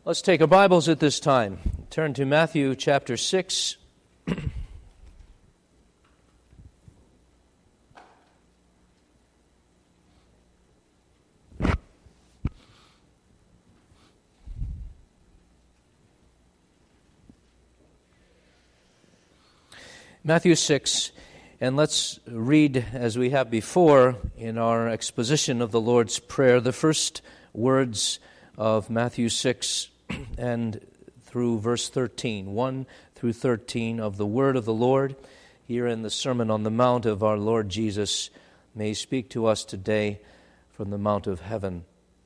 Let's take our Bibles at this time. Turn to Matthew chapter 6. Matthew 6, and let's read, as we have before in our exposition of the Lord's Prayer, the first words of Matthew 6 and through verse 13, 1 through 13 of the Word of the Lord here in the Sermon on the Mount of our Lord Jesus may speak to us today from the Mount of Heaven.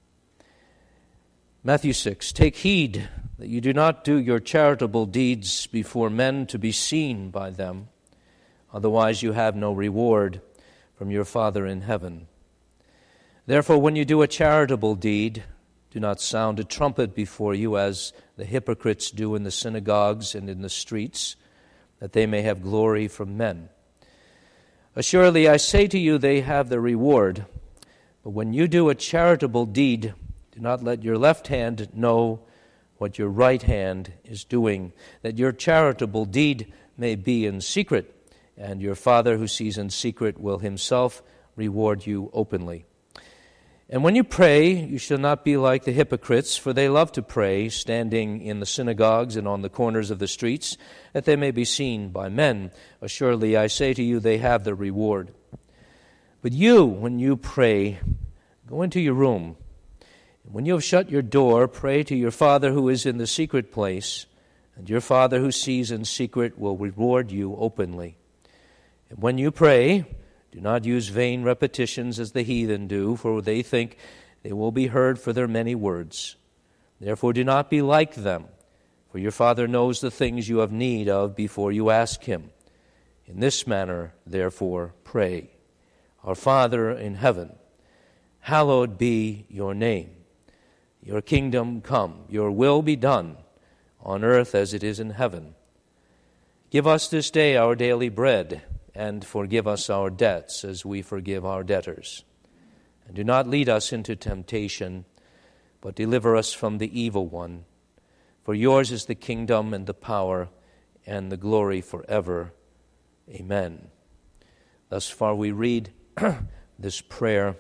Matthew 6, take heed that you do not do your charitable deeds before men to be seen by them, otherwise you have no reward from your Father in heaven. Therefore, when you do a charitable deed, do not sound a trumpet before you as the hypocrites do in the synagogues and in the streets, that they may have glory from men. Assuredly, I say to you, they have their reward. But when you do a charitable deed, do not let your left hand know what your right hand is doing, that your charitable deed may be in secret, and your Father who sees in secret will himself reward you openly. And when you pray, you shall not be like the hypocrites, for they love to pray, standing in the synagogues and on the corners of the streets, that they may be seen by men. Assuredly, I say to you, they have their reward. But you, when you pray, go into your room. And when you have shut your door, pray to your Father who is in the secret place, and your Father who sees in secret will reward you openly. And when you pray, do not use vain repetitions as the heathen do, for they think they will be heard for their many words. Therefore do not be like them, for your Father knows the things you have need of before you ask him. In this manner, therefore, pray. Our Father in heaven, hallowed be your name. Your kingdom come, your will be done, on earth as it is in heaven. Give us this day our daily bread, and forgive us our debts as we forgive our debtors. And do not lead us into temptation, but deliver us from the evil one. For yours is the kingdom and the power and the glory forever. Amen. Thus far we read this prayer,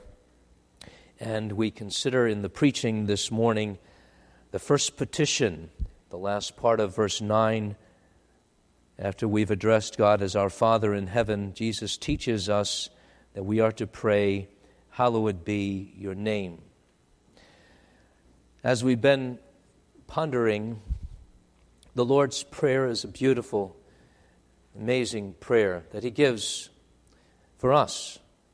and we consider in the preaching this morning the first petition, the last part of verse 9. After we've addressed God as our Father in heaven, Jesus teaches us that we are to pray, hallowed be your name. As we've been pondering, the Lord's Prayer is a beautiful, amazing prayer that He gives for us.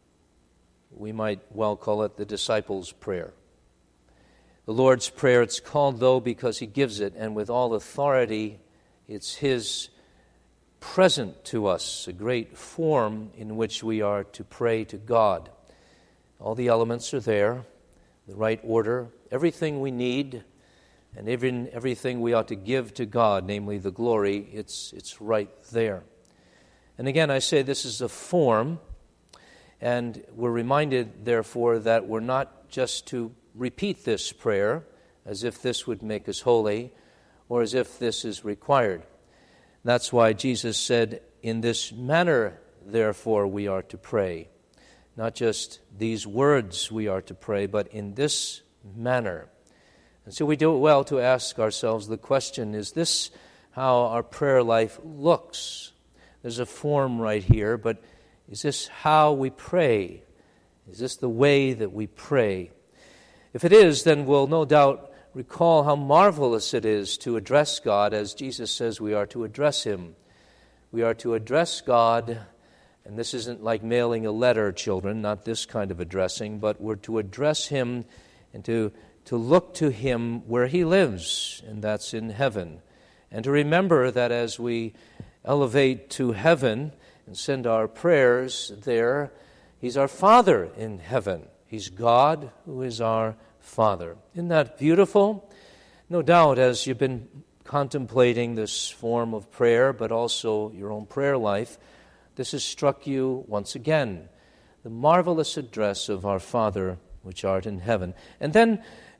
We might well call it the disciples' prayer. The Lord's Prayer, it's called though because He gives it, and with all authority, it's His present to us, a great form in which we are to pray to God. All the elements are there, the right order, everything we need, and even everything we ought to give to God, namely the glory, it's right there. And again, I say this is a form, and we're reminded, therefore, that we're not just to repeat this prayer as if this would make us holy or as if this is required. That's why Jesus said, in this manner, therefore, we are to pray. Not just these words we are to pray, but in this manner. And so we do it well to ask ourselves the question, is this how our prayer life looks? There's a form right here, but is this how we pray? Is this the way that we pray? If it is, then we'll no doubt recall how marvelous it is to address God as Jesus says we are to address Him. We are to address God, and this isn't like mailing a letter, children, not this kind of addressing, but we're to address Him and to look to Him where He lives, and that's in heaven. And to remember that as we elevate to heaven and send our prayers there, He's our Father in heaven. He's God who is our Father. Isn't that beautiful? No doubt, as you've been contemplating this form of prayer, but also your own prayer life, this has struck you once again, the marvelous address of our Father which art in heaven. And then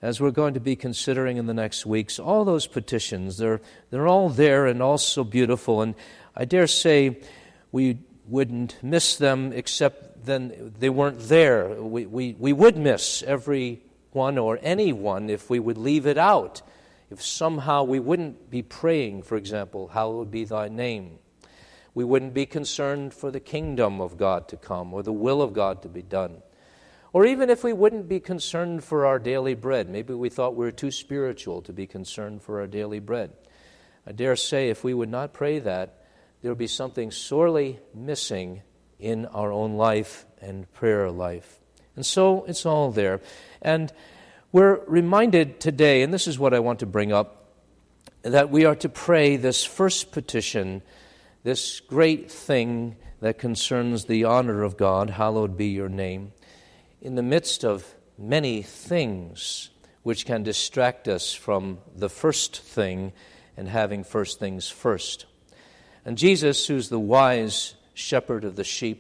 as we're going to be considering in the next weeks, all those petitions, they're all there and all so beautiful. And I dare say we wouldn't miss them except then they weren't there. We would miss every one or anyone if we would leave it out. If somehow we wouldn't be praying, for example, hallowed be thy name. We wouldn't be concerned for the kingdom of God to come or the will of God to be done. Or even if we wouldn't be concerned for our daily bread. Maybe we thought we were too spiritual to be concerned for our daily bread. I dare say if we would not pray that, there would be something sorely missing in our own life and prayer life. And so it's all there. And we're reminded today, and this is what I want to bring up, that we are to pray this first petition, this great thing that concerns the honor of God, hallowed be your name, in the midst of many things which can distract us from the first thing and having first things first. And Jesus, who's the wise shepherd of the sheep,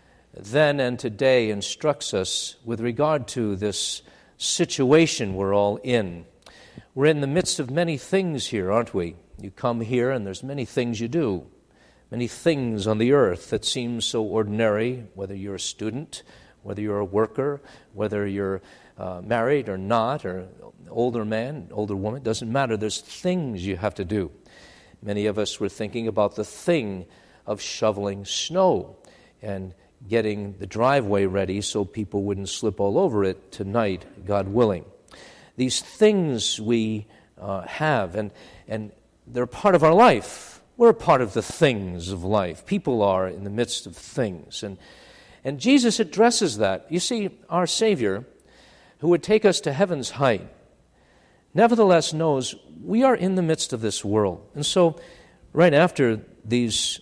then and today instructs us with regard to this situation we're all in. We're in the midst of many things here, aren't we? You come here and there's many things you do. Many things on the earth that seem so ordinary, whether you're a student, whether you're a worker, whether you're married or not, or older man, older woman, doesn't matter. There's things you have to do. Many of us were thinking about the thing of shoveling snow and getting the driveway ready so people wouldn't slip all over it tonight, God willing. These things we have, and they're part of our life. We're part of the things of life. People are in the midst of things. And Jesus addresses that. You see, our Savior, who would take us to heaven's height, nevertheless knows we are in the midst of this world. And so, right after this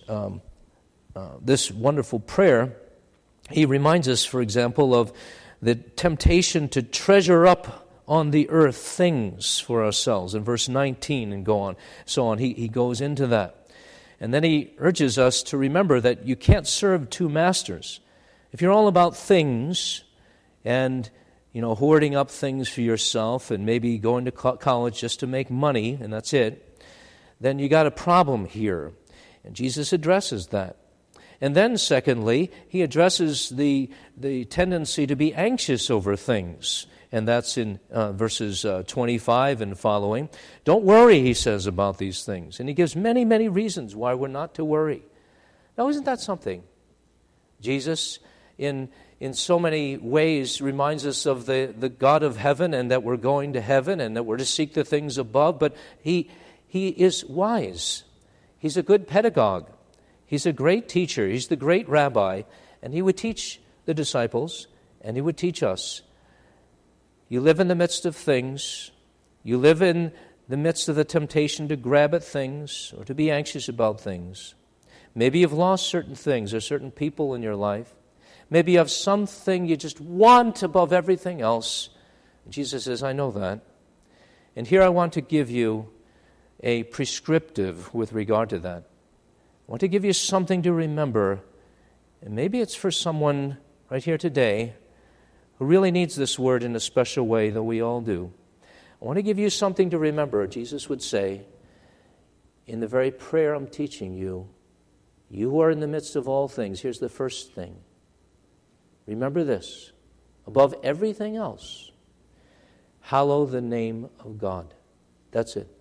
wonderful prayer, he reminds us, for example, of the temptation to treasure up on the earth things for ourselves. In verse 19 and so on, he goes into that. And then he urges us to remember that you can't serve two masters. If you're all about things and, hoarding up things for yourself and maybe going to college just to make money, and that's it, then you got a problem here. And Jesus addresses that. And then, secondly, he addresses the tendency to be anxious over things. And that's in verses 25 and following. Don't worry, he says, about these things. And he gives many, many reasons why we're not to worry. Now, isn't that something? Jesus, in so many ways, reminds us of the God of heaven and that we're going to heaven and that we're to seek the things above. But he is wise. He's a good pedagogue. He's a great teacher. He's the great rabbi. And he would teach the disciples and he would teach us. You live in the midst of things. You live in the midst of the temptation to grab at things or to be anxious about things. Maybe you've lost certain things or certain people in your life. Maybe you have something you just want above everything else. Jesus says, I know that. And here I want to give you a prescriptive with regard to that. I want to give you something to remember. And maybe it's for someone right here today who really needs this word in a special way, though we all do. I want to give you something to remember. Jesus would say, in the very prayer I'm teaching you, you who are in the midst of all things, here's the first thing. Remember this, above everything else, hallow the name of God. That's it.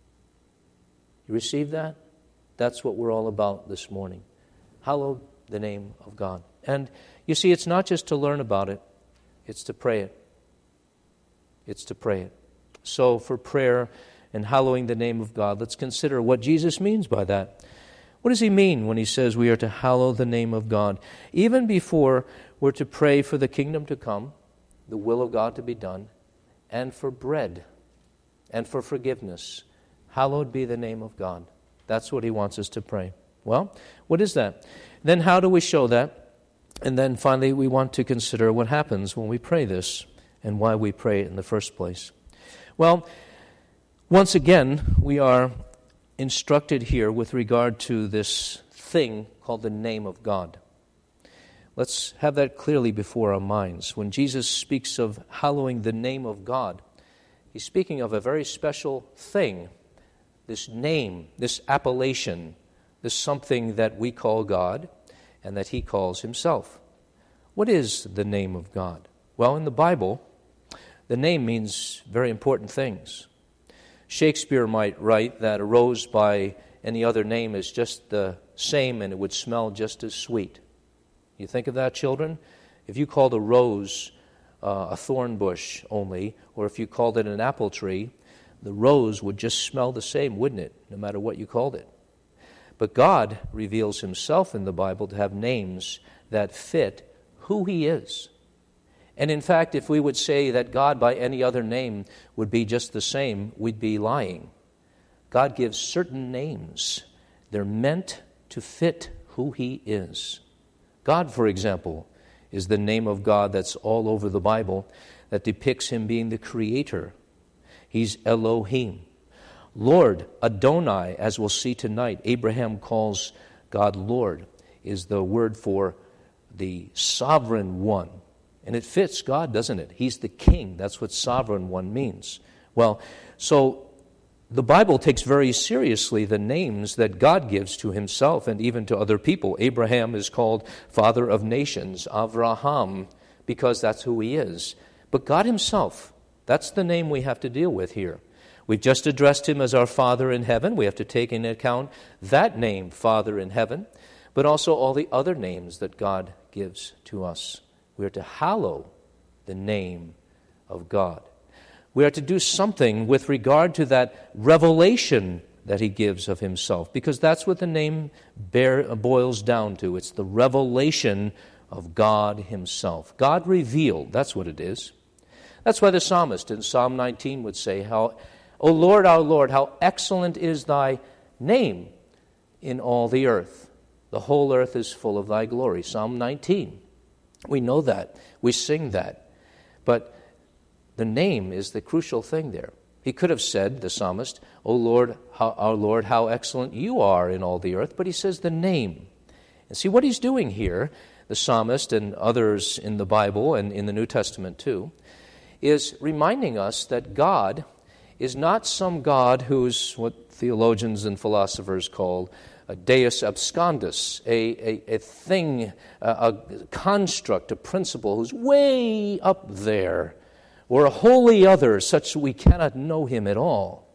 You receive that? That's what we're all about this morning. Hallow the name of God. And you see, it's not just to learn about it, it's to pray it. It's to pray it. So for prayer and hallowing the name of God, let's consider what Jesus means by that. What does he mean when he says we are to hallow the name of God? Even before we're to pray for the kingdom to come, the will of God to be done, and for bread, and for forgiveness. Hallowed be the name of God. That's what he wants us to pray. Well, what is that? Then how do we show that? And then finally we want to consider what happens when we pray this and why we pray it in the first place. Well, once again, we are instructed here with regard to this thing called the name of God. Let's have that clearly before our minds. When Jesus speaks of hallowing the name of God, He's speaking of a very special thing, this name, this appellation, this something that we call God and that he calls himself. What is the name of God? Well, in the Bible, the name means very important things. Shakespeare might write that a rose by any other name is just the same and it would smell just as sweet. You think of that, children? If you called a rose a thorn bush only, or if you called it an apple tree, the rose would just smell the same, wouldn't it, no matter what you called it? But God reveals himself in the Bible to have names that fit who he is. And in fact, if we would say that God by any other name would be just the same, we'd be lying. God gives certain names. They're meant to fit who he is. God, for example, is the name of God that's all over the Bible that depicts him being the creator. He's Elohim. Lord, Adonai, as we'll see tonight, Abraham calls God Lord, is the word for the sovereign one. And it fits God, doesn't it? He's the king. That's what sovereign one means. Well, so the Bible takes very seriously the names that God gives to himself and even to other people. Abraham is called father of nations, Avraham, because that's who he is. But God himself, that's the name we have to deal with here. We've just addressed him as our Father in heaven. We have to take into account that name, Father in heaven, but also all the other names that God gives to us. We are to hallow the name of God. We are to do something with regard to that revelation that he gives of himself, because that's what the name boils down to. It's the revelation of God himself. God revealed, that's what it is. That's why the psalmist in Psalm 19 would say, O Lord, our Lord, how excellent is thy name in all the earth. The whole earth is full of thy glory. Psalm 19. We know that. We sing that. But the name is the crucial thing there. He could have said, the psalmist, O Lord, our Lord, how excellent you are in all the earth. But he says the name. And see what he's doing here, the psalmist and others in the Bible and in the New Testament too, is reminding us that God is not some God who's what theologians and philosophers call a deus abscondus, a thing, a construct, a principle who's way up there, or a wholly other, such that we cannot know him at all.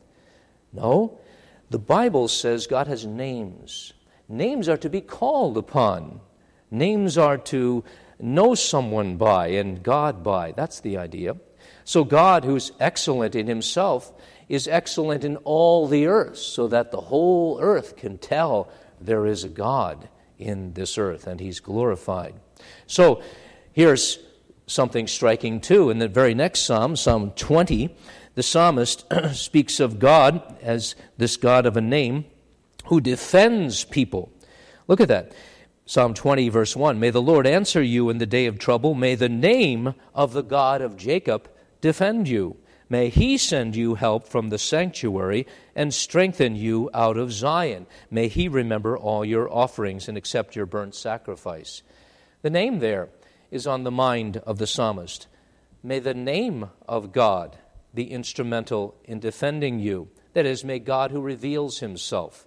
No, the Bible says God has names. Names are to be called upon. Names are to know someone by and God by. That's the idea. So God, who's excellent in himself, is excellent in all the earth, so that the whole earth can tell there is a God in this earth, and he's glorified. So here's something striking too. In the very next psalm, Psalm 20, the psalmist speaks of God as this God of a name who defends people. Look at that. Psalm 20, verse 1, May the Lord answer you in the day of trouble. May the name of the God of Jacob defend you. May he send you help from the sanctuary and strengthen you out of Zion. May he remember all your offerings and accept your burnt sacrifice. The name there is on the mind of the psalmist. May the name of God be instrumental in defending you. That is, may God who reveals himself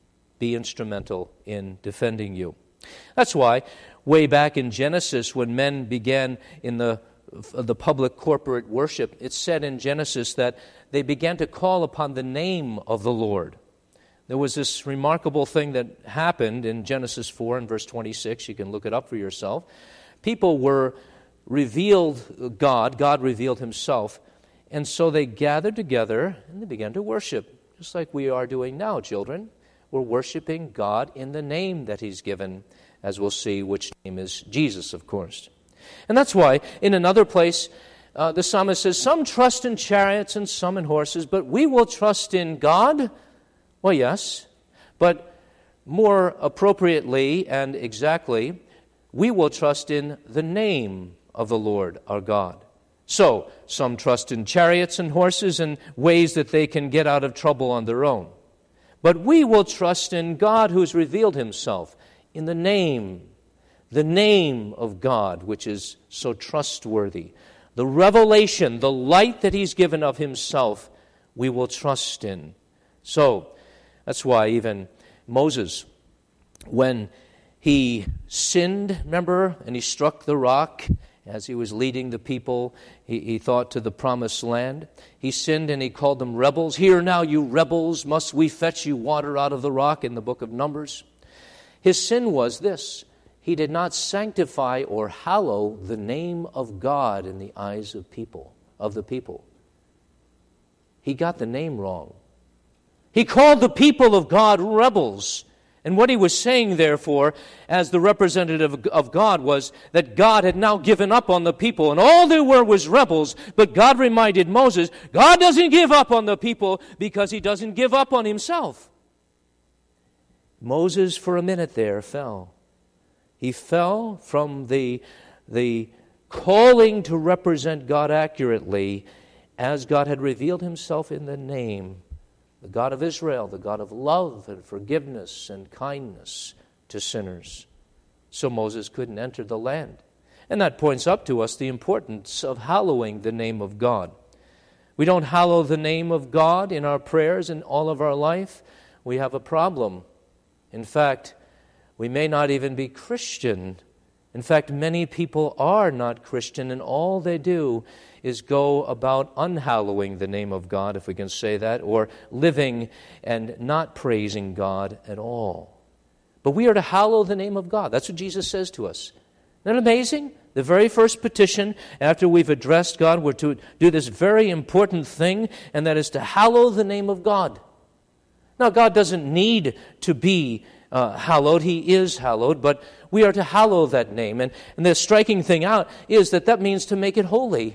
be instrumental in defending you. That's why, way back in Genesis, when men began in the public corporate worship, it said in Genesis that they began to call upon the name of the Lord. There was this remarkable thing that happened in Genesis 4 and verse 26. You can look it up for yourself. People were revealed God revealed himself, and so they gathered together and they began to worship, just like we are doing now, children. We're worshiping God in the name that he's given, as we'll see, which name is Jesus, of course. And that's why, in another place, the psalmist says, some trust in chariots and some in horses, but we will trust in God. Well, yes, but more appropriately and exactly, we will trust in the name of the Lord our God. So, some trust in chariots and horses and ways that they can get out of trouble on their own. But we will trust in God who's revealed himself in the name of God, which is so trustworthy. the revelation, the light that He's given of Himself, we will trust in. So, that's why even Moses, when he sinned, remember, and he struck the rock as he was leading the people, he thought, to the promised land. He sinned and he called them rebels. Hear now, you rebels, must we fetch you water out of the rock, in the book of Numbers. His sin was this: he did not sanctify or hallow the name of God in the eyes of the people. He got the name wrong. He called the people of God rebels. And what he was saying, therefore, as the representative of God, was that God had now given up on the people, and all they were was rebels. But God reminded Moses, God doesn't give up on the people because He doesn't give up on Himself. Moses, for a minute there, fell. He fell from the calling to represent God accurately as God had revealed Himself in the name, the God of Israel, the God of love and forgiveness and kindness to sinners. So Moses couldn't enter the land. And that points up to us the importance of hallowing the name of God. We don't hallow the name of God in our prayers in all of our life, we have a problem. In fact, we may not even be Christian. In fact, many people are not Christian, and all they do is go about unhallowing the name of God, if we can say that, or living and not praising God at all. But we are to hallow the name of God. That's what Jesus says to us. Isn't that amazing? The very first petition after we've addressed God, we're to do this very important thing, and that is to hallow the name of God. Now, God doesn't need to be hallowed. He is hallowed, but we are to hallow that name. And the striking thing out is that means to make it holy.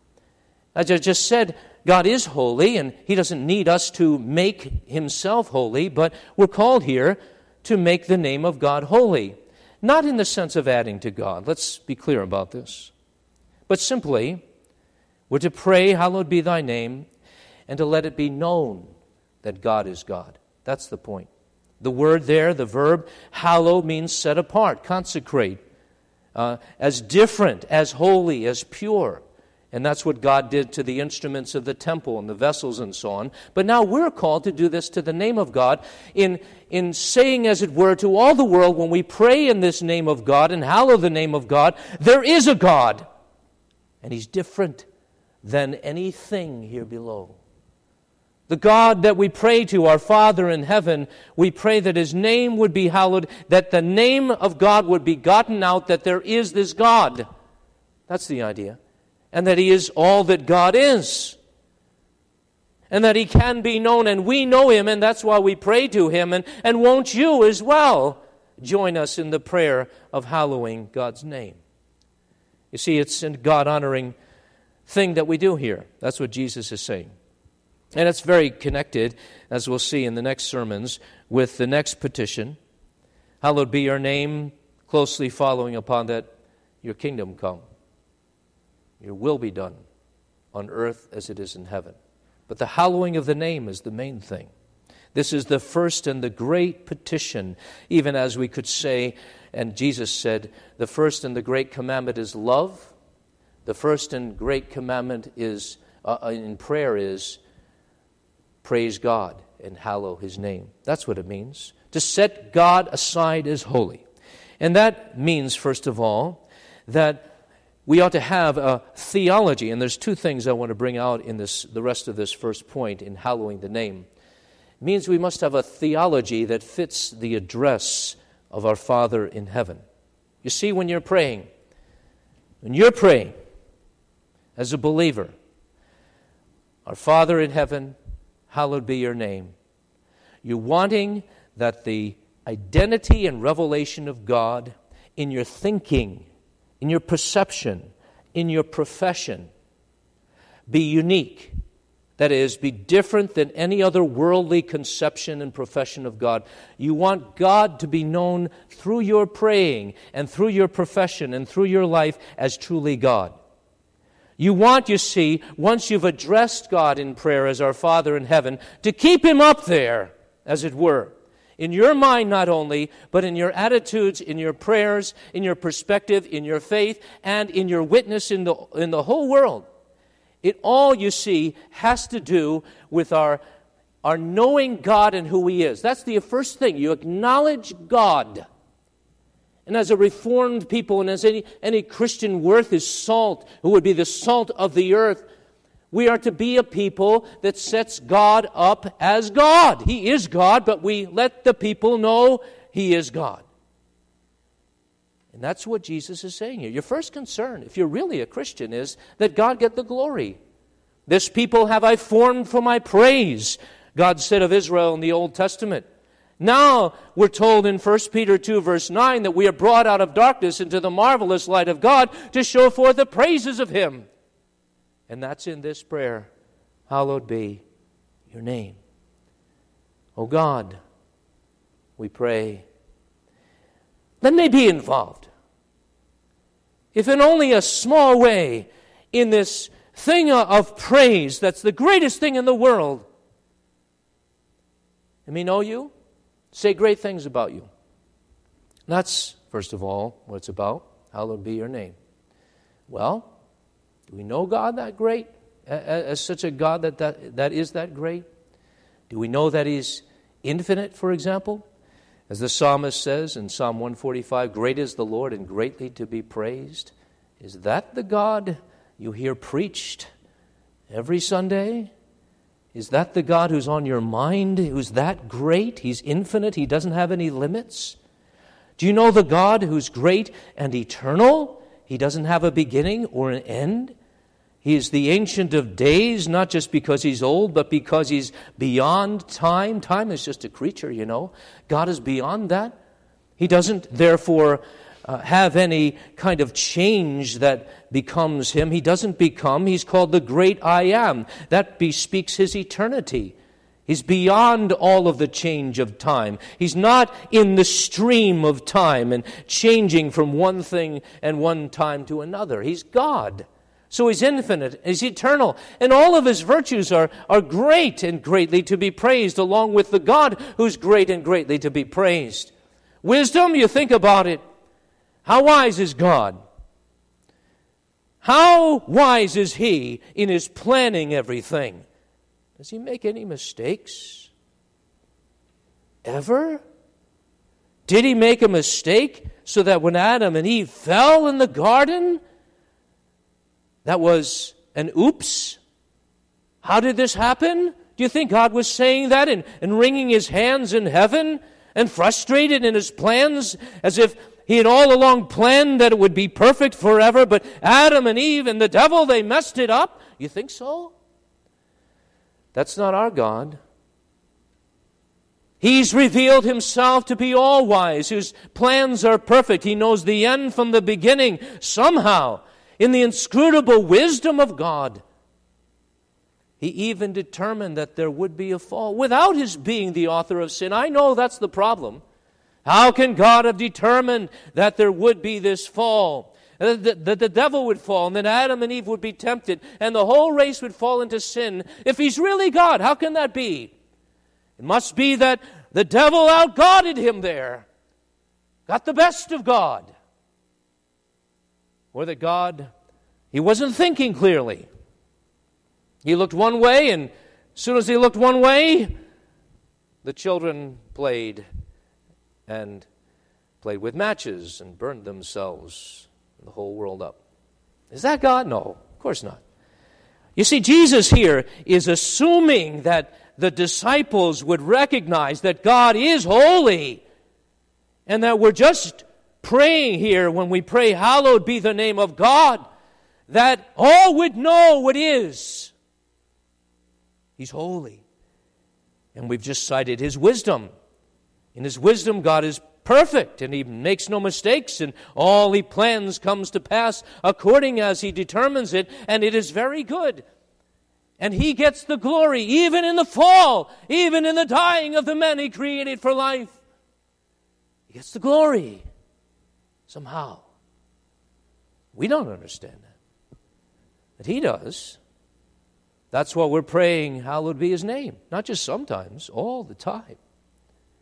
As I just said, God is holy, and He doesn't need us to make Himself holy, but we're called here to make the name of God holy. Not in the sense of adding to God. Let's be clear about this. But simply, we're to pray, hallowed be Thy name, and to let it be known that God is God. That's the point. The word there, the verb, hallow, means set apart, consecrate, as different, as holy, as pure. And that's what God did to the instruments of the temple and the vessels and so on. But now we're called to do this to the name of God in saying, as it were, to all the world, when we pray in this name of God and hallow the name of God, there is a God. And He's different than anything here below. The God that we pray to, our Father in heaven, we pray that His name would be hallowed, that the name of God would be gotten out, that there is this God. That's the idea. And that He is all that God is. And that He can be known, and we know Him, and that's why we pray to Him. And won't you as well join us in the prayer of hallowing God's name? You see, it's a God-honoring thing that we do here. That's what Jesus is saying. And it's very connected, as we'll see in the next sermons, with the next petition. Hallowed be Your name, closely following upon that, Your kingdom come. Your will be done on earth as it is in heaven. But the hallowing of the name is the main thing. This is the first and the great petition, even as we could say, and Jesus said, the first and the great commandment is love. The first and great commandment is in prayer is praise God and hallow His name. That's what it means. To set God aside as holy. And that means, first of all, that we ought to have a theology, and there's two things I want to bring out in the rest of this first point in hallowing the name. It means we must have a theology that fits the address of our Father in heaven. You see, when you're praying as a believer, our Father in heaven, hallowed be Your name. You're wanting that the identity and revelation of God in your thinking, in your perception, in your profession, be unique. That is, be different than any other worldly conception and profession of God. You want God to be known through your praying and through your profession and through your life as truly God. You want, you see, once you've addressed God in prayer as our Father in heaven, to keep Him up there, as it were, In your mind not only, but in your attitudes, in your prayers, in your perspective, in your faith, and in your witness in the whole world. It all, you see, has to do with our knowing God and who He is. That's the first thing. You acknowledge God. And as a Reformed people, and as any Christian worth his salt, who would be the salt of the earth, we are to be a people that sets God up as God. He is God, but we let the people know He is God. And that's what Jesus is saying here. Your first concern, if you're really a Christian, is that God get the glory. This people have I formed for my praise, God said of Israel in the Old Testament. Now we're told in 1 Peter 2 verse 9 that we are brought out of darkness into the marvelous light of God to show forth the praises of Him. And that's in this prayer, hallowed be your name. O God, we pray, let me be involved, if in only a small way, in this thing of praise that's the greatest thing in the world. Let me know you, say great things about you. That's, first of all, what it's about. Hallowed be your name. Well, do we know God that great, as such a God that is that great? Do we know that He's infinite, for example? As the psalmist says in Psalm 145, great is the Lord and greatly to be praised. Is that the God you hear preached every Sunday? Is that the God who's on your mind, who's that great? He's infinite, He doesn't have any limits. Do you know the God who's great and eternal? He doesn't have a beginning or an end. He is the Ancient of Days, not just because He's old, but because He's beyond time. Time is just a creature, you know. God is beyond that. He doesn't, therefore, have any kind of change that becomes Him. He doesn't become. He's called the Great I Am. That bespeaks His eternity. He's beyond all of the change of time. He's not in the stream of time and changing from one thing and one time to another. He's God. So He's infinite, He's eternal, and all of His virtues are great and greatly to be praised, along with the God who's great and greatly to be praised. Wisdom, you think about it. How wise is God? How wise is He in His planning everything? Does He make any mistakes? Ever? Did He make a mistake so that when Adam and Eve fell in the garden, that was an oops? How did this happen? Do you think God was saying that and wringing His hands in heaven and frustrated in His plans as if He had all along planned that it would be perfect forever, but Adam and Eve and the devil, they messed it up? You think so? That's not our God. He's revealed Himself to be all-wise, whose plans are perfect. He knows the end from the beginning. Somehow, in the inscrutable wisdom of God, He even determined that there would be a fall without His being the author of sin. I know that's the problem. How can God have determined that there would be this fall? That the devil would fall, and that Adam and Eve would be tempted, and the whole race would fall into sin. If He's really God, how can that be? It must be that the devil outgodded Him there, got the best of God. Or that God, He wasn't thinking clearly. He looked one way, and as soon as He looked one way, the children played with matches and burned themselves and the whole world up. Is that God? No, of course not. You see, Jesus here is assuming that the disciples would recognize that God is holy and that we're just praying here when we pray, hallowed be the name of God, that all would know what is. He's holy. And we've just cited His wisdom. In His wisdom, God is perfect, and He makes no mistakes, and all He plans comes to pass according as He determines it, and it is very good. And He gets the glory, even in the fall, even in the dying of the men He created for life. He gets the glory, somehow. We don't understand that, but He does. That's why we're praying, hallowed be His name. Not just sometimes, all the time.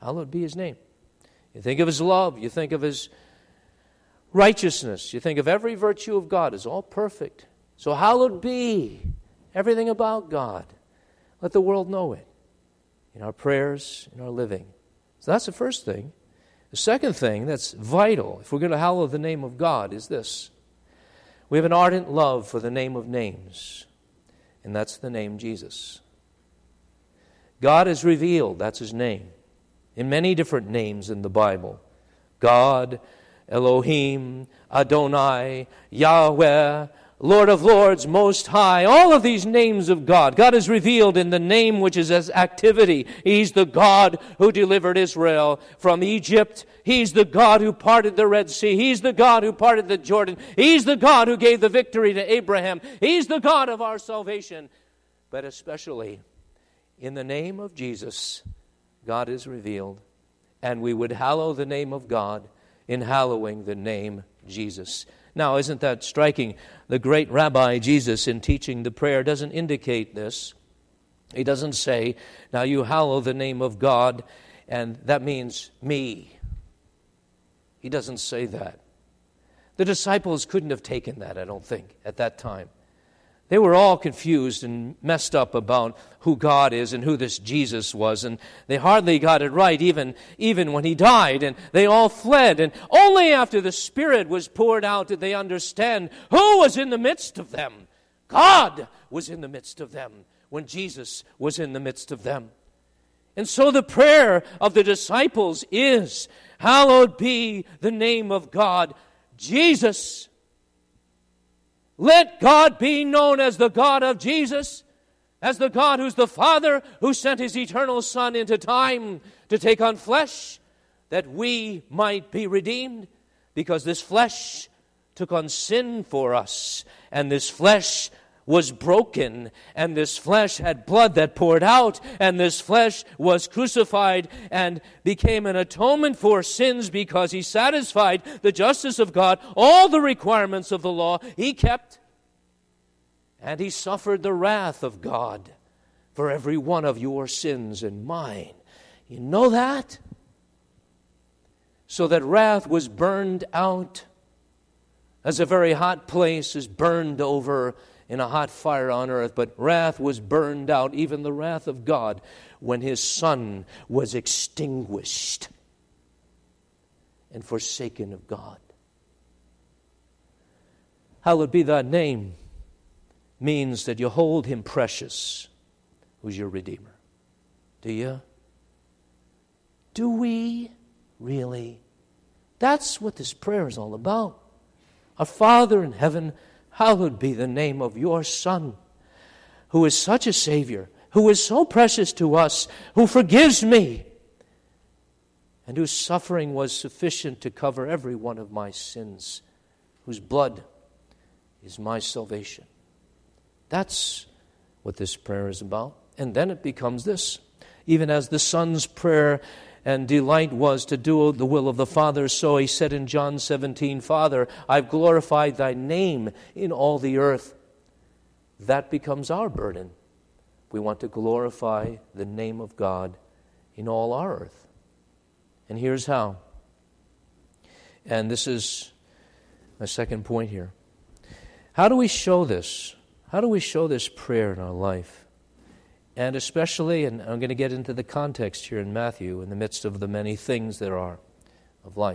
Hallowed be His name. You think of His love. You think of His righteousness. You think of every virtue of God is all perfect. So hallowed be everything about God. Let the world know it in our prayers, in our living. So that's the first thing. The second thing that's vital, if we're going to hallow the name of God, is this. We have an ardent love for the name of names, and that's the name Jesus. God is revealed, that's His name, in many different names in the Bible. God, Elohim, Adonai, Yahweh, Lord of Lords, Most High, all of these names of God. God is revealed in the name which is His activity. He's the God who delivered Israel from Egypt. He's the God who parted the Red Sea. He's the God who parted the Jordan. He's the God who gave the victory to Abraham. He's the God of our salvation. But especially in the name of Jesus, God is revealed. And we would hallow the name of God in hallowing the name Jesus. Now, isn't that striking? The great Rabbi Jesus, in teaching the prayer, doesn't indicate this. He doesn't say, now you hallow the name of God, and that means me. He doesn't say that. The disciples couldn't have taken that, I don't think, at that time. They were all confused and messed up about who God is and who this Jesus was, and they hardly got it right even when He died, and they all fled. And only after the Spirit was poured out did they understand who was in the midst of them. God was in the midst of them when Jesus was in the midst of them. And so the prayer of the disciples is, hallowed be the name of God, Jesus. Let God be known as the God of Jesus, as the God who's the Father, who sent His eternal Son into time to take on flesh, that we might be redeemed, because this flesh took on sin for us, and this flesh was broken, and this flesh had blood that poured out, and this flesh was crucified and became an atonement for sins, because He satisfied the justice of God. All the requirements of the law He kept, and He suffered the wrath of God for every one of your sins and mine. You know that? So that wrath was burned out, as a very hot place is burned over in a hot fire on earth, but wrath was burned out, even the wrath of God, when His Son was extinguished and forsaken of God. Hallowed be Thy name means that you hold Him precious, who's your Redeemer. Do you? Do we really? That's what this prayer is all about. Our Father in heaven, hallowed be the name of your Son, who is such a Savior, who is so precious to us, who forgives me, and whose suffering was sufficient to cover every one of my sins, whose blood is my salvation. That's what this prayer is about. And then it becomes this. Even as the Son's prayer and delight was to do the will of the Father, so He said in John 17, Father, I've glorified Thy name in all the earth. That becomes our burden. We want to glorify the name of God in all our earth. And here's how. And this is my second point here. How do we show this? How do we show this prayer in our life? And especially, and I'm going to get into the context here in Matthew, in the midst of the many things there are of life.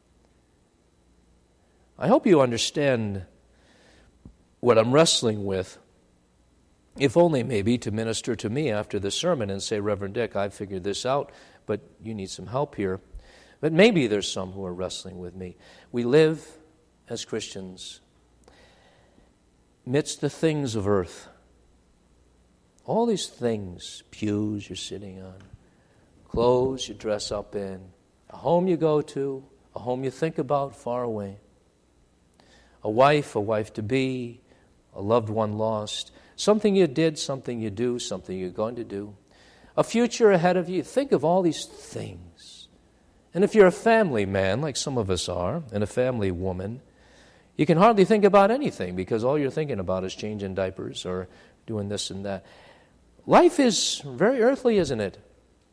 I hope you understand what I'm wrestling with, if only maybe to minister to me after the sermon and say, Reverend Dick, I've figured this out, but you need some help here. But maybe there's some who are wrestling with me. We live as Christians amidst the things of earth. All these things, pews you're sitting on, clothes you dress up in, a home you go to, a home you think about far away, a wife to be, a loved one lost, something you did, something you do, something you're going to do, a future ahead of you. Think of all these things. And if you're a family man, like some of us are, and a family woman, you can hardly think about anything because all you're thinking about is changing diapers or doing this and that. Life is very earthly, isn't it?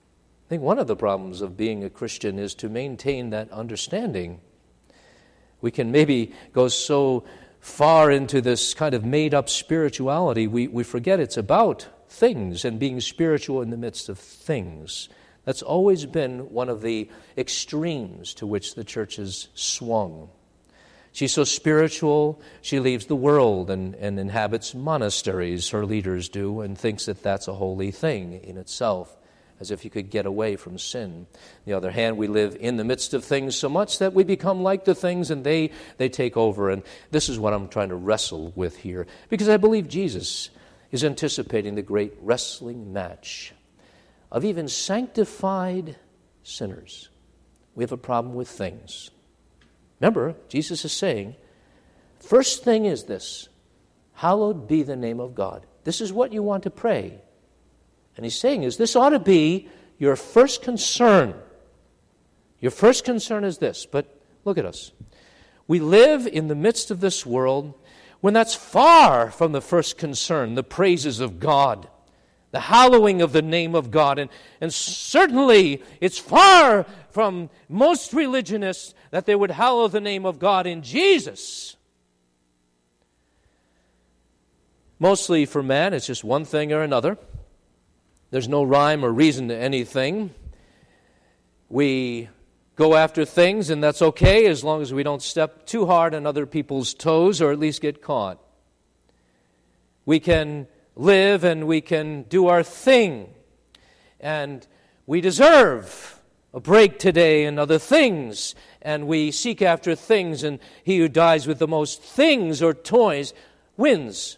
I think one of the problems of being a Christian is to maintain that understanding. We can maybe go so far into this kind of made-up spirituality, we forget it's about things and being spiritual in the midst of things. That's always been one of the extremes to which the church has swung. She's so spiritual, she leaves the world and inhabits monasteries, her leaders do, and thinks that that's a holy thing in itself, as if you could get away from sin. On the other hand, we live in the midst of things so much that we become like the things and they take over. And this is what I'm trying to wrestle with here, because I believe Jesus is anticipating the great wrestling match of even sanctified sinners. We have a problem with things. Remember, Jesus is saying, first thing is this: hallowed be the name of God. This is what you want to pray. And he's saying this ought to be your first concern. Your first concern is this. But look at us. We live in the midst of this world when that's far from the first concern, the praises of God, the hallowing of the name of God. And certainly it's far from most religionists that they would hallow the name of God in Jesus. Mostly for man, it's just one thing or another. There's no rhyme or reason to anything. We go after things, and that's okay as long as we don't step too hard on other people's toes or at least get caught. We can live and we can do our thing, and we deserve a break today and other things, and we seek after things, and he who dies with the most things or toys wins.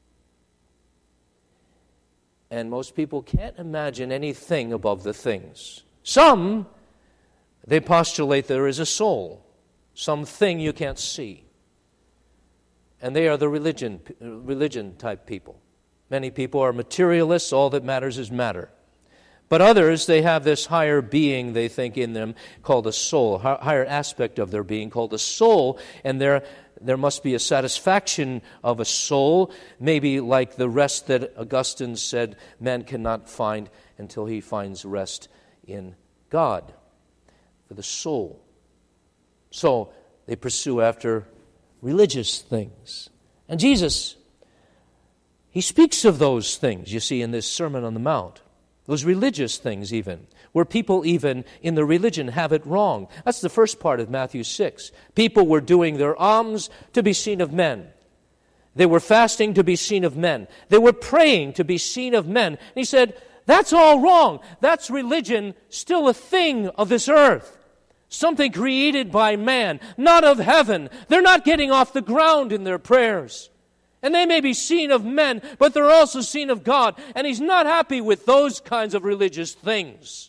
And most people can't imagine anything above the things. Some, they postulate there is a soul, something you can't see. And they are the religion type people. Many people are materialists, all that matters is matter. But others, they have this higher being, they think, in them called a soul, higher aspect of their being called a soul, and there must be a satisfaction of a soul, maybe like the rest that Augustine said man cannot find until he finds rest in God, for the soul. So they pursue after religious things. And Jesus, he speaks of those things, you see, in this Sermon on the Mount. Those religious things even, where people even in the religion have it wrong. That's the first part of Matthew 6. People were doing their alms to be seen of men. They were fasting to be seen of men. They were praying to be seen of men. And he said, that's all wrong. That's religion, still a thing of this earth. Something created by man, not of heaven. They're not getting off the ground in their prayers. And they may be seen of men, but they're also seen of God. And he's not happy with those kinds of religious things.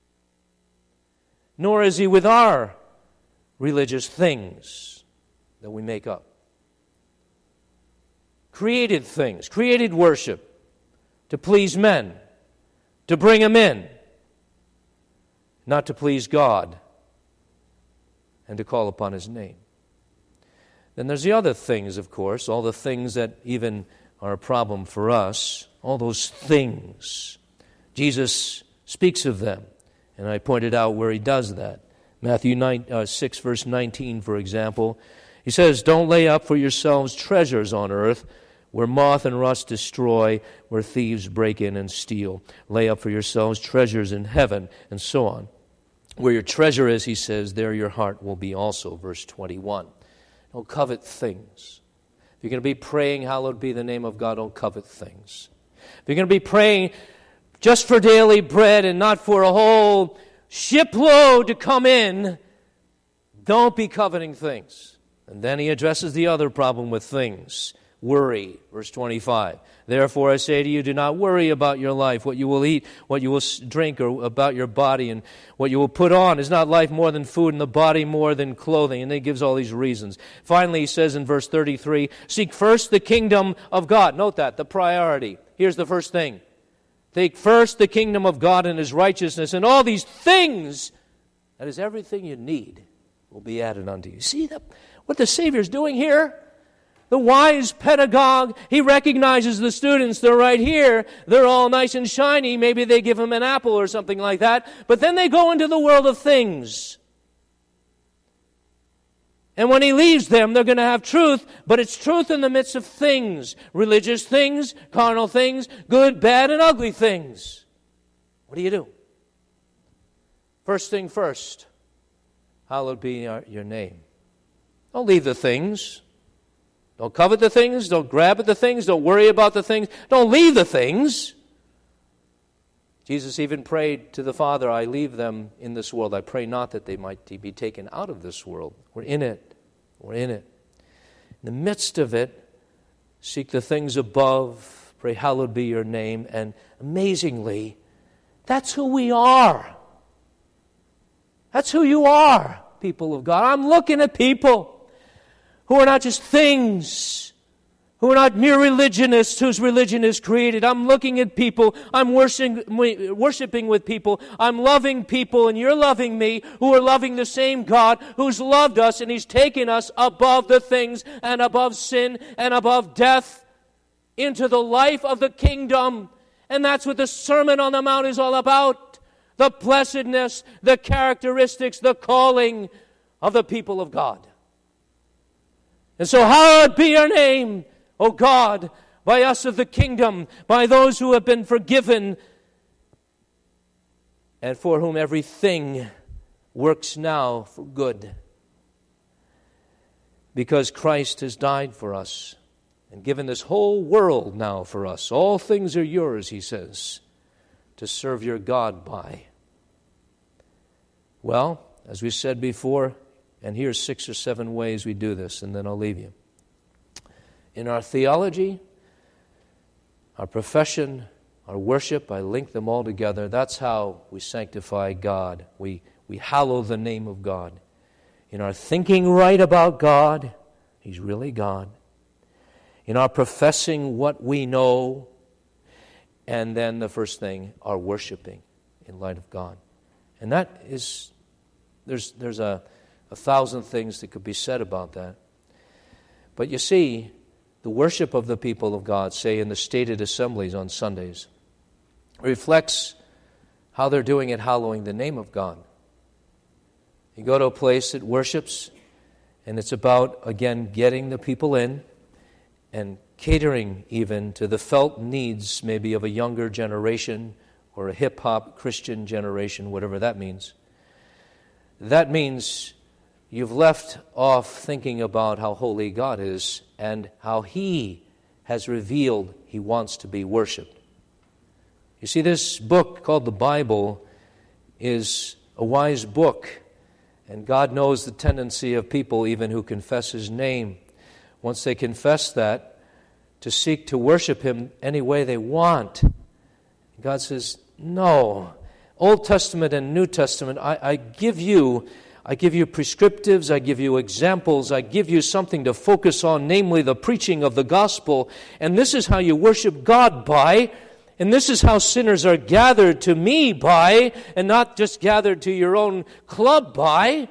Nor is he with our religious things that we make up. Created things, created worship to please men, to bring them in, not to please God and to call upon his name. Then there's the other things, of course, all the things that even are a problem for us, all those things. Jesus speaks of them, and I pointed out where he does that. Matthew 6, verse 19, for example. He says, don't lay up for yourselves treasures on earth, where moth and rust destroy, where thieves break in and steal. Lay up for yourselves treasures in heaven, and so on. Where your treasure is, he says, there your heart will be also, verse 21. Don't covet things. If you're going to be praying, hallowed be the name of God, don't covet things. If you're going to be praying just for daily bread and not for a whole shipload to come in, don't be coveting things. And then he addresses the other problem with things. Worry, verse 25. Therefore I say to you, do not worry about your life, what you will eat, what you will drink, or about your body and what you will put on. Is not life more than food and the body more than clothing? And then he gives all these reasons. Finally, he says in verse 33, seek first the kingdom of God. Note that, the priority. Here's the first thing. Take first the kingdom of God and his righteousness, and all these things, that is everything you need, will be added unto you. See that, what the Savior's doing here? The wise pedagogue, he recognizes the students. They're right here. They're all nice and shiny. Maybe they give them an apple or something like that. But then they go into the world of things. And when he leaves them, they're going to have truth, but it's truth in the midst of things. Religious things, carnal things, good, bad, and ugly things. What do? First thing first, hallowed be your name. Don't leave the things. Don't covet the things. Don't grab at the things. Don't worry about the things. Don't leave the things. Jesus even prayed to the Father, I leave them in this world. I pray not that they might be taken out of this world. We're in it. We're in it. In the midst of it, seek the things above. Pray, hallowed be your name. And amazingly, that's who we are. That's who you are, people of God. I'm looking at people who are not just things, who are not mere religionists whose religion is created. I'm looking at people, I'm worshiping with people, I'm loving people, and you're loving me, who are loving the same God who's loved us, and He's taken us above the things and above sin and above death into the life of the kingdom. And that's what the Sermon on the Mount is all about. The blessedness, the characteristics, the calling of the people of God. And so hallowed be your name, O God, by us of the kingdom, by those who have been forgiven, and for whom everything works now for good. Because Christ has died for us and given this whole world now for us. All things are yours, he says, to serve your God by. Well, as we said before, and here's 6 or 7 ways we do this, and then I'll leave you. In our theology, our profession, our worship, I link them all together. That's how we sanctify God. We hallow the name of God. In our thinking right about God, He's really God. In our professing what we know, and then the first thing, our worshiping in light of God. And that is, there's a 1,000 things that could be said about that. But you see, the worship of the people of God, say in the stated assemblies on Sundays, reflects how they're doing it, hallowing the name of God. You go to a place that worships, and it's about, again, getting the people in and catering even to the felt needs maybe of a younger generation or a hip-hop Christian generation, whatever that means. That means you've left off thinking about how holy God is and how He has revealed He wants to be worshipped. You see, this book called the Bible is a wise book, and God knows the tendency of people even who confess His name. Once they confess that, to seek to worship Him any way they want. God says, no. Old Testament and New Testament, I give you prescriptives, I give you examples, I give you something to focus on, namely the preaching of the gospel. And this is how you worship God by, and this is how sinners are gathered to me by, and not just gathered to your own club by.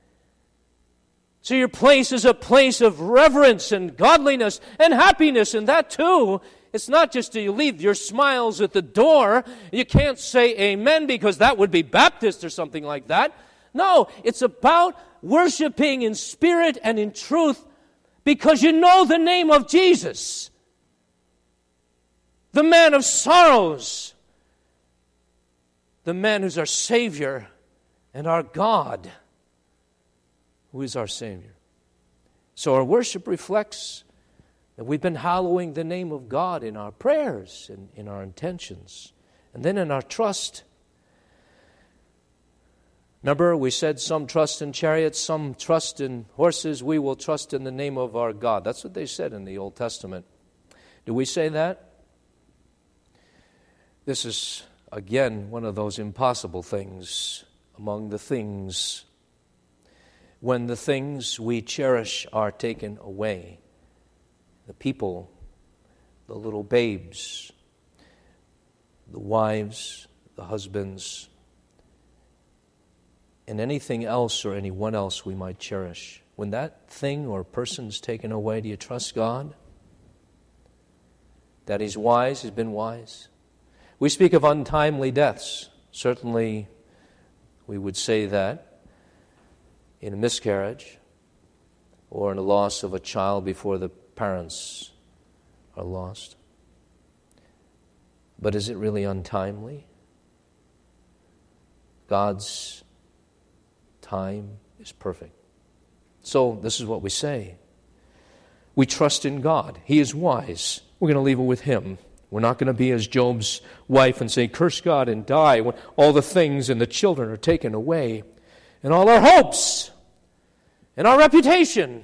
So your place is a place of reverence and godliness and happiness, and that too, it's not just that you leave your smiles at the door. You can't say amen because that would be Baptist or something like that. No, it's about worshiping in spirit and in truth because you know the name of Jesus, the man of sorrows, the man who's our Savior and our God, who is our Savior. So our worship reflects that we've been hallowing the name of God in our prayers and in our intentions, and then in our trust. Remember, we said some trust in chariots, some trust in horses. We will trust in the name of our God. That's what they said in the Old Testament. Do we say that? This is, again, one of those impossible things among the things. When the things we cherish are taken away, the people, the little babes, the wives, the husbands, and anything else or anyone else we might cherish. when that thing or person's taken away, do you trust God? That He's wise, He's been wise. We speak of untimely deaths. Certainly, we would say that in a miscarriage or in the loss of a child before the parents are lost. But is it really untimely? God's time is perfect. So this is what we say. We trust in God. He is wise. We're going to leave it with Him. We're not going to be as Job's wife and say, curse God and die when all the things and the children are taken away and all our hopes and our reputation.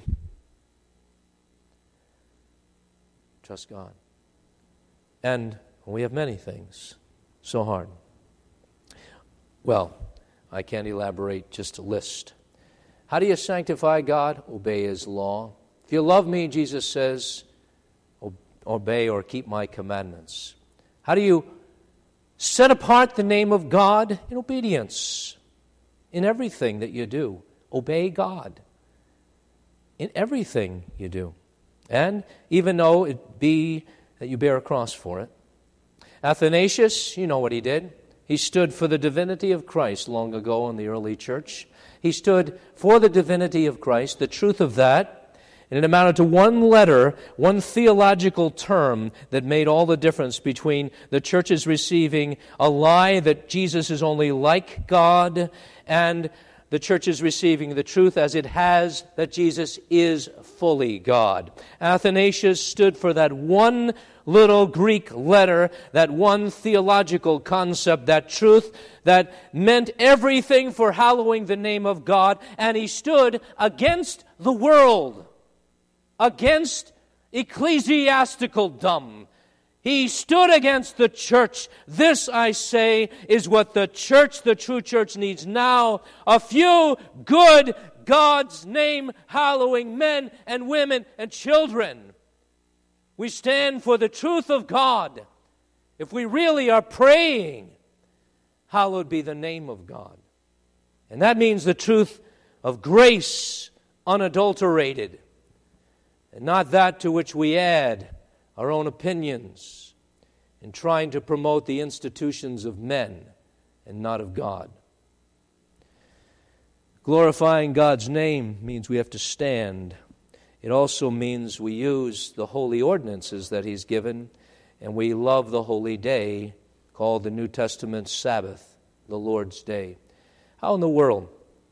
Trust God. And we have many things. So hard. Well, I can't elaborate, just a list. How do you sanctify God? Obey His law. If you love me, Jesus says, obey or keep my commandments. How do you set apart the name of God? In obedience. In everything that you do, obey God. In everything you do. And even though it be that you bear a cross for it. Athanasius, you know what he did. He stood for the divinity of Christ long ago in the early church. He stood for the divinity of Christ, the truth of that, and it amounted to one letter, one theological term that made all the difference between the churches receiving a lie that Jesus is only like God and the church is receiving the truth as it has that Jesus is fully God. Athanasius stood for that one little Greek letter, that one theological concept, that truth that meant everything for hallowing the name of God, and he stood against the world, against ecclesiasticaldom. He stood against the church. This, I say, is what the church, the true church, needs now. A few good, God's name hallowing men and women and children. We stand for the truth of God. If we really are praying, hallowed be the name of God. And that means the truth of grace unadulterated, and not that to which we add our own opinions in trying to promote the institutions of men and not of God. Glorifying God's name means we have to stand. It also means we use the holy ordinances that He's given, and we love the holy day called the New Testament Sabbath, the Lord's Day. How in the world,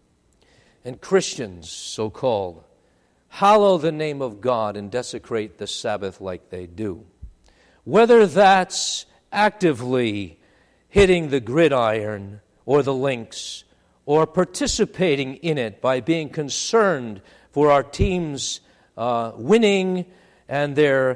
and Christians, so-called, hallow the name of God and desecrate the Sabbath like they do? Whether that's actively hitting the gridiron or the links, or participating in it by being concerned for our team's winning and their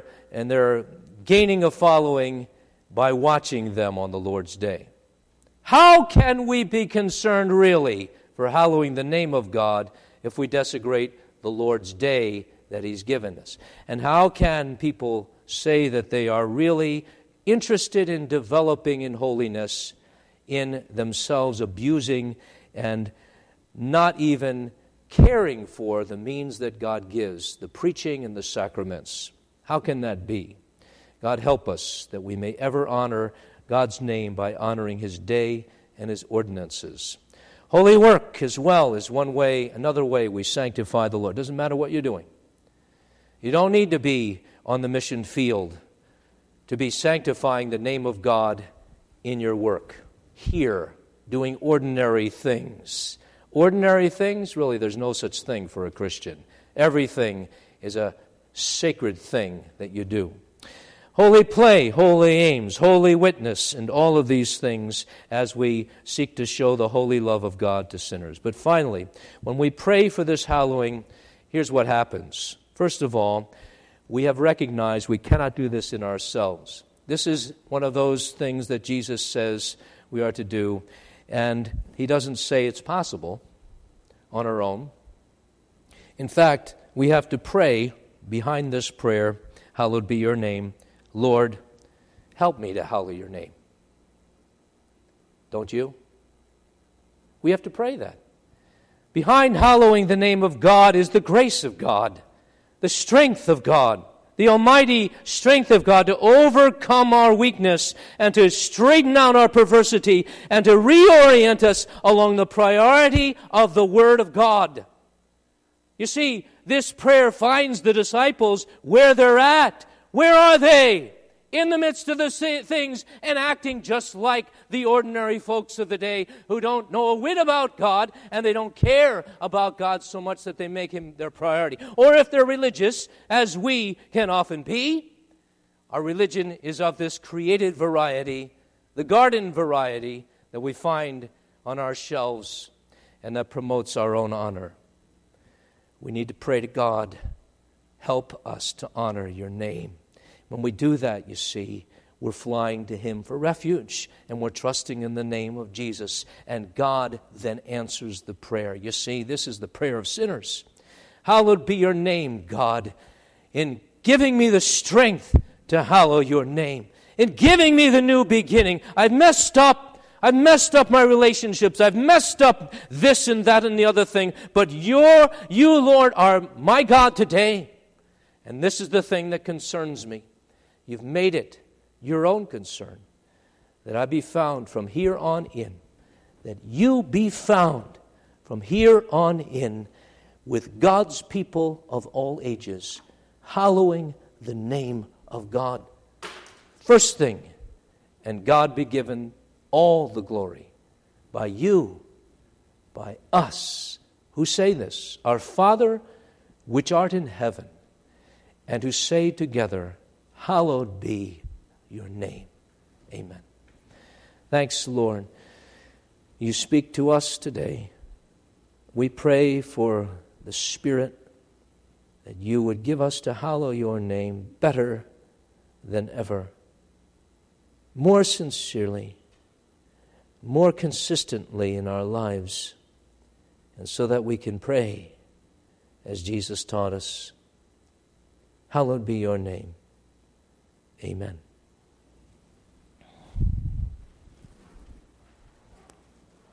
gaining a following by watching them on the Lord's Day. How can we be concerned really for hallowing the name of God if we desecrate the Lord's Day that He's given us? And how can people say that they are really interested in developing in holiness in themselves abusing and not even caring for the means that God gives, the preaching and the sacraments? How can that be? God help us that we may ever honor God's name by honoring His day and His ordinances. Holy work as well is one way, another way we sanctify the Lord. Doesn't matter what you're doing. You don't need to be on the mission field to be sanctifying the name of God in your work. Here, doing ordinary things. Ordinary things, really, there's no such thing for a Christian. Everything is a sacred thing that you do. Holy play, holy aims, holy witness, and all of these things as we seek to show the holy love of God to sinners. But finally, when we pray for this hallowing, here's what happens. First of all, we have recognized we cannot do this in ourselves. This is one of those things that Jesus says we are to do, and He doesn't say it's possible on our own. In fact, we have to pray behind this prayer, hallowed be your name, Lord, help me to hallow your name. Don't you? We have to pray that. Behind hallowing the name of God is the grace of God, the strength of God, the almighty strength of God to overcome our weakness and to straighten out our perversity and to reorient us along the priority of the Word of God. You see, this prayer finds the disciples where they're at. Where are they? In the midst of the things and acting just like the ordinary folks of the day who don't know a whit about God and they don't care about God so much that they make Him their priority. Or if they're religious, as we can often be, our religion is of this created variety, the garden variety that we find on our shelves and that promotes our own honor. We need to pray to God, help us to honor your name. When we do that, you see, we're flying to Him for refuge, and we're trusting in the name of Jesus, and God then answers the prayer. You see, this is the prayer of sinners. Hallowed be your name, God, in giving me the strength to hallow your name, in giving me the new beginning. I've messed up my relationships. I've messed up this and that and the other thing, but you, Lord, are my God today, and this is the thing that concerns me. You've made it your own concern that I be found from here on in, that you be found from here on in with God's people of all ages, hallowing the name of God. First thing, and God be given all the glory by you, by us, who say this, Our Father which art in heaven, and who say together, Hallowed be your name. Amen. Thanks, Lord. You speak to us today. We pray for the Spirit that you would give us to hallow your name better than ever, more sincerely, more consistently in our lives, and so that we can pray as Jesus taught us. Hallowed be your name. Amen.